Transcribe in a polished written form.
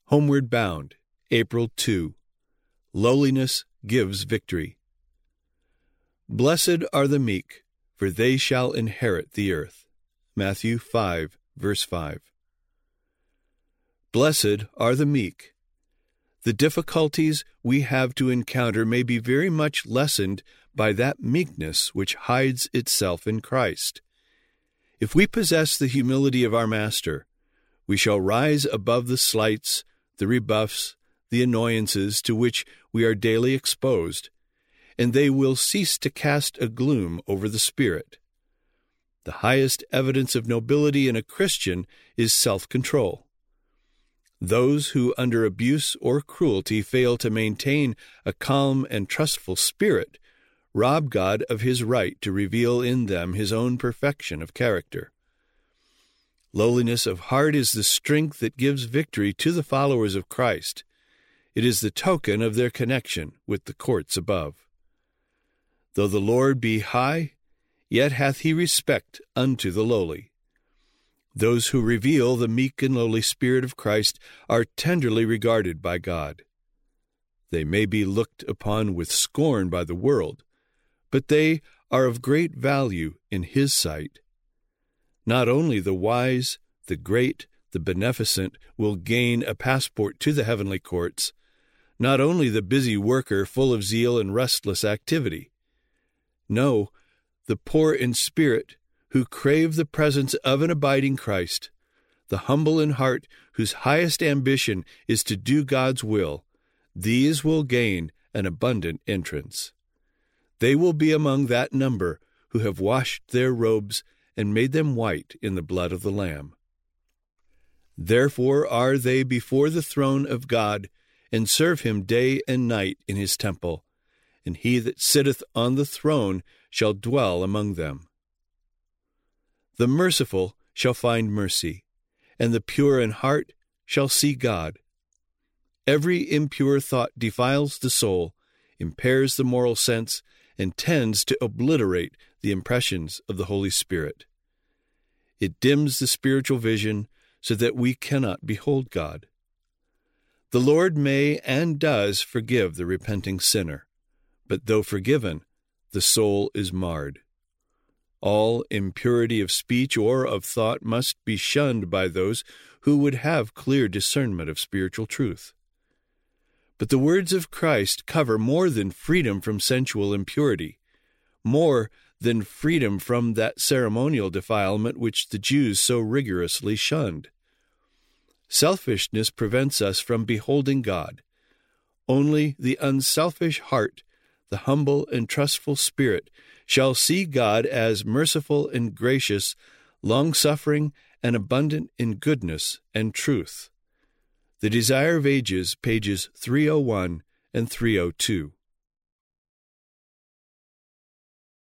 Homeward Bound, April 2. Lowliness gives victory. Blessed are the meek, for they shall inherit the earth. Matthew 5, verse 5. Blessed are the meek. The difficulties we have to encounter may be very much lessened by that meekness which hides itself in Christ. If we possess the humility of our Master, we shall rise above the slights, the rebuffs, the annoyances to which we are daily exposed, and they will cease to cast a gloom over the spirit. The highest evidence of nobility in a Christian is self-control. Those who under abuse or cruelty fail to maintain a calm and trustful spirit rob God of his right to reveal in them his own perfection of character. Lowliness of heart is the strength that gives victory to the followers of Christ. It is the token of their connection with the courts above. Though the Lord be high, yet hath he respect unto the lowly. Those who reveal the meek and lowly spirit of Christ are tenderly regarded by God. They may be looked upon with scorn by the world, but they are of great value in his sight. Not only the wise, the great, the beneficent will gain a passport to the heavenly courts, not only the busy worker full of zeal and restless activity. No, the poor in spirit who crave the presence of an abiding Christ, the humble in heart whose highest ambition is to do God's will, these will gain an abundant entrance. They will be among that number who have washed their robes and made them white in the blood of the Lamb. Therefore are they before the throne of God, and serve him day and night in his temple, and he that sitteth on the throne shall dwell among them. The merciful shall find mercy, and the pure in heart shall see God. Every impure thought defiles the soul, impairs the moral sense, and tends to obliterate the impressions of the Holy Spirit. It dims the spiritual vision so that we cannot behold God. The Lord may and does forgive the repenting sinner, but though forgiven, the soul is marred. All impurity of speech or of thought must be shunned by those who would have clear discernment of spiritual truth. But the words of Christ cover more than freedom from sensual impurity, more than freedom from that ceremonial defilement which the Jews so rigorously shunned. Selfishness prevents us from beholding God. Only the unselfish heart, the humble and trustful spirit, shall see God as merciful and gracious, long-suffering and abundant in goodness and truth. The Desire of Ages, pages 301 and 302.